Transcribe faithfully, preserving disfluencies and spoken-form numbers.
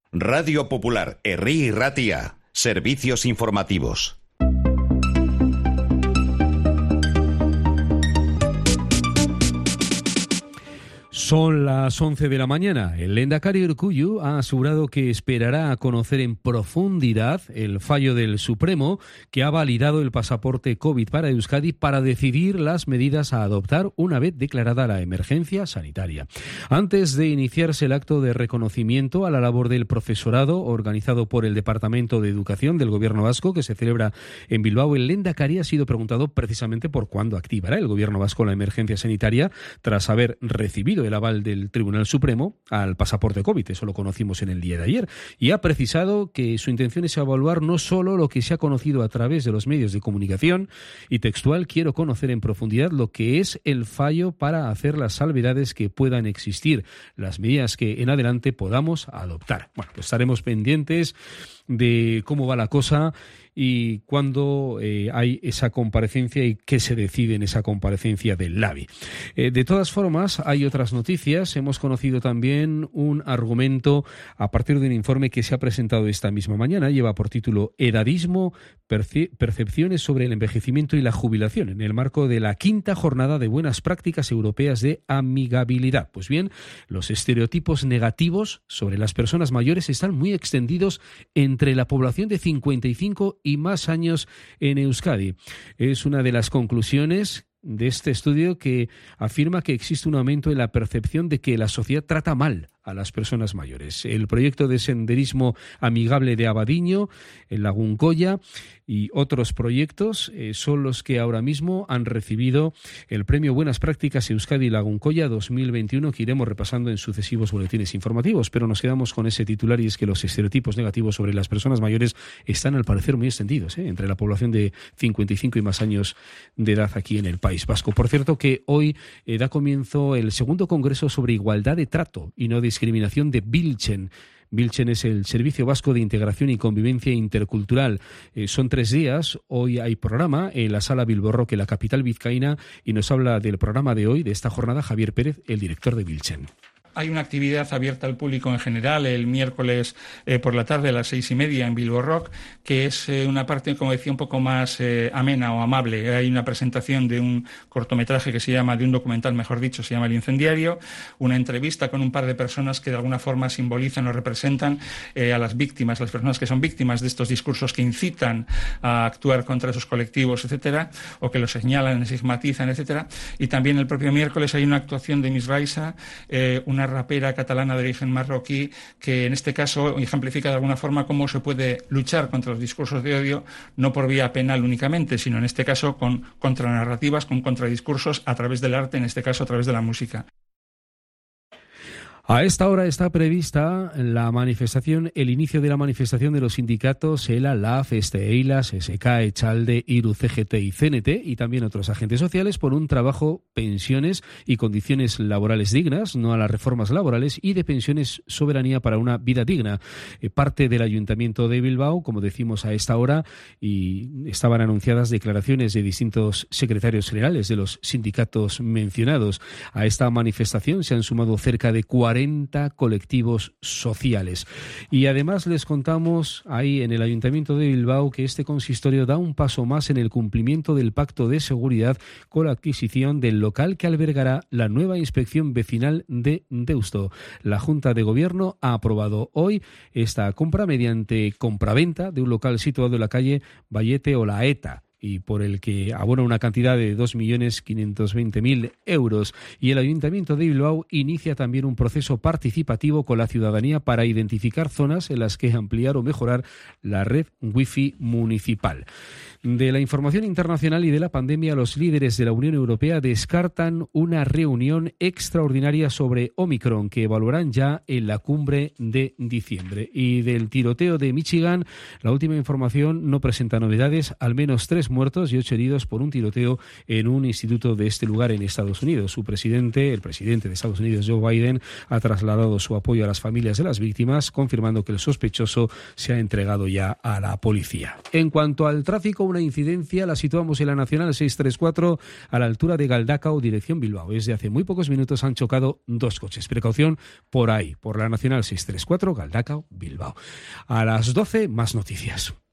Radio Popular, Herri y Ratia. Servicios informativos. Son las once de la mañana. El lehendakari Urkullu ha asegurado que esperará a conocer en profundidad el fallo del Supremo que ha validado el pasaporte COVID para Euskadi para decidir las medidas a adoptar una vez declarada la emergencia sanitaria. Antes de iniciarse el acto de reconocimiento a la labor del profesorado organizado por el Departamento de Educación del Gobierno vasco que se celebra en Bilbao, el lehendakari ha sido preguntado precisamente por cuándo activará el Gobierno vasco la emergencia sanitaria tras haber recibido el aval del Tribunal Supremo al pasaporte COVID. Eso lo conocimos en el día de ayer. Y ha precisado que su intención es evaluar no solo lo que se ha conocido a través de los medios de comunicación, y textual: quiero conocer en profundidad lo que es el fallo para hacer las salvedades que puedan existir, las medidas que en adelante podamos adoptar. Bueno, pues estaremos pendientes de cómo va la cosa y cuándo eh, hay esa comparecencia y qué se decide en esa comparecencia del Labi. Eh, de todas formas, hay otras noticias. Hemos conocido también un argumento a partir de un informe que se ha presentado esta misma mañana. Lleva por título Edadismo, perce- percepciones sobre el envejecimiento y la jubilación, en el marco de la quinta jornada de buenas prácticas europeas de amigabilidad. Pues bien, los estereotipos negativos sobre las personas mayores están muy extendidos entre la población de cincuenta y cinco y más años en Euskadi. Es una de las conclusiones de este estudio, que afirma que existe un aumento en la percepción de que la sociedad trata mal a las personas mayores. El proyecto de senderismo amigable de Abadiño, en Lagunkoya, y otros proyectos eh, son los que ahora mismo han recibido el premio Buenas Prácticas Euskadi Lagunkoya dos mil veintiuno, que iremos repasando en sucesivos boletines informativos, pero nos quedamos con ese titular, y es que los estereotipos negativos sobre las personas mayores están al parecer muy extendidos ¿eh? entre la población de cincuenta y cinco y más años de edad aquí en el País Vasco. Por cierto, que hoy eh, da comienzo el segundo Congreso sobre Igualdad de Trato y No Discriminación de Biltzen. Biltzen es el Servicio Vasco de Integración y Convivencia Intercultural. Eh, son tres días. Hoy hay programa en la Sala Bilbo Rock, en la capital vizcaína, y nos habla del programa de hoy, de esta jornada, Javier Pérez, el director de Biltzen. Hay una actividad abierta al público en general el miércoles eh, por la tarde a las seis y media en Bilbo Rock, que es eh, una parte, como decía, un poco más eh, amena o amable. Hay una presentación de un cortometraje que se llama, de un documental, mejor dicho, se llama El Incendiario, una entrevista con un par de personas que de alguna forma simbolizan o representan eh, a las víctimas, las personas que son víctimas de estos discursos que incitan a actuar contra esos colectivos, etcétera, o que los señalan, estigmatizan, etcétera. Y también el propio miércoles hay una actuación de Miss Raisa, eh, una rapera catalana de origen marroquí, que en este caso ejemplifica de alguna forma cómo se puede luchar contra los discursos de odio, no por vía penal únicamente, sino en este caso con contranarrativas, con contradiscursos a través del arte, en este caso a través de la música. A esta hora está prevista la manifestación, el inicio de la manifestación de los sindicatos ELA, LAF, Esteilas, S K, Echalde, IRU, C G T y C N T, y también otros agentes sociales, por un trabajo, pensiones y condiciones laborales dignas, no a las reformas laborales, y de pensiones, soberanía para una vida digna. Eh, parte del Ayuntamiento de Bilbao, como decimos a esta hora, y estaban anunciadas declaraciones de distintos secretarios generales de los sindicatos mencionados. A esta manifestación se han sumado cerca de cuarenta colectivos sociales. Y además les contamos ahí en el Ayuntamiento de Bilbao que este consistorio da un paso más en el cumplimiento del pacto de seguridad con la adquisición del local que albergará la nueva inspección vecinal de Deusto. La Junta de Gobierno ha aprobado hoy esta compra mediante compraventa de un local situado en la calle Vallete Olaeta, y por el que abona una cantidad de dos millones quinientos veinte mil euros. Y el Ayuntamiento de Bilbao inicia también un proceso participativo con la ciudadanía para identificar zonas en las que ampliar o mejorar la red wifi municipal. De la información internacional y de la pandemia, los líderes de la Unión Europea descartan una reunión extraordinaria sobre Omicron que evaluarán ya en la cumbre de diciembre. Y del tiroteo de Michigan, la última información no presenta novedades, al menos tres muertos y ocho heridos por un tiroteo en un instituto de este lugar en Estados Unidos. Su presidente, el presidente de Estados Unidos, Joe Biden, ha trasladado su apoyo a las familias de las víctimas, confirmando que el sospechoso se ha entregado ya a la policía. En cuanto al tráfico, una incidencia, la situamos en la Nacional seiscientos treinta y cuatro a la altura de Galdacao, dirección Bilbao. Desde hace muy pocos minutos han chocado dos coches. Precaución por ahí, por la Nacional seiscientos treinta y cuatro, Galdacao, Bilbao. A las doce, más noticias.